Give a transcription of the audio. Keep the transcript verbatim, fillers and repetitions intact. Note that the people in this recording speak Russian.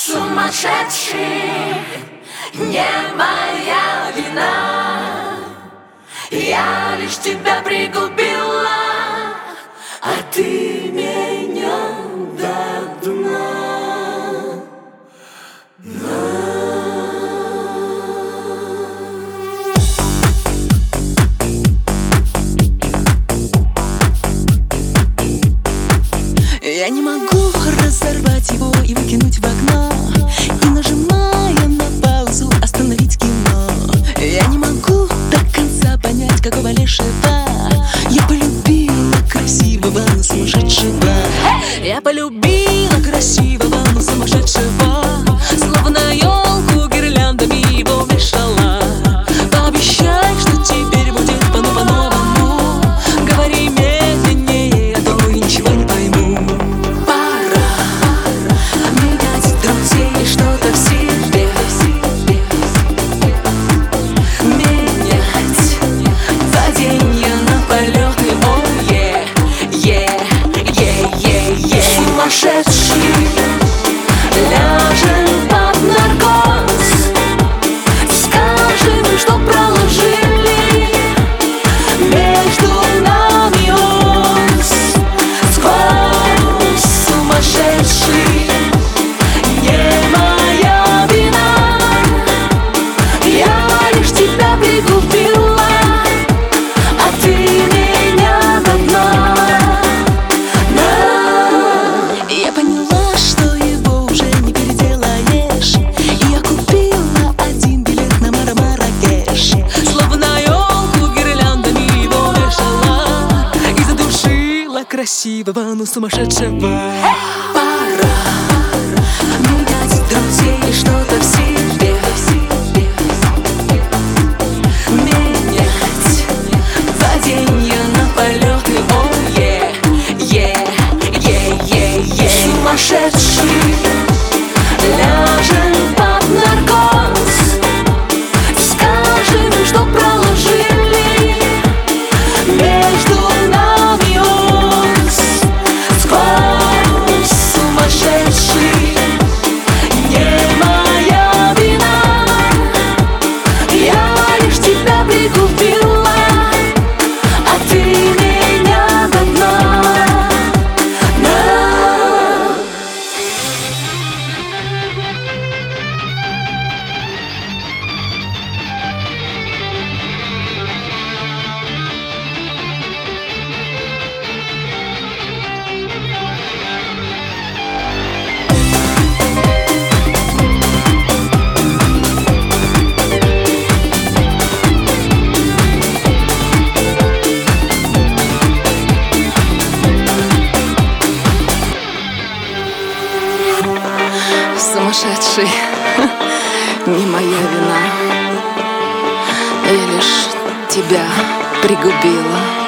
Сумасшедший, не моя вина. Я лишь тебя пригубила, а ты меня до дна. Я не могу разорвать его и выкинуть в окно, и, нажимая на паузу, остановить кино. Я не могу до конца понять, какого лешего я полюбила красивого, но сумасшедшего. Я полюбила красивого, но сумасшедшего. Словно елку гирляндами его вешала. Пообещай, что теперь будет по-новому. Говори медленнее, а то я ничего не пойму. Сумасшедший, ляжем под наркоз. Скажем, что проложили между нами ось. Сквозь сумасшедший, не моя вина. Я лишь тебя пригубила, а ты меня до дна. Я поняла, что его уже не переделаешь, и я купила один билет на Маракеш. Словно елку гирляндами его вешала и задушила красивого, но сумасшедшего. Пора менять друзей, что-то в себе менять паденье на полеты. О, е, е, е, е, е. Сумасшедший, ляжем под наркоз. Скажем, что проложили между нами ось. Сквозь сумасшедший, не моя вина. Я лишь тебя пригубила, а ты меня до дна. Сумасшедший, не моя вина. Я лишь тебя пригубила.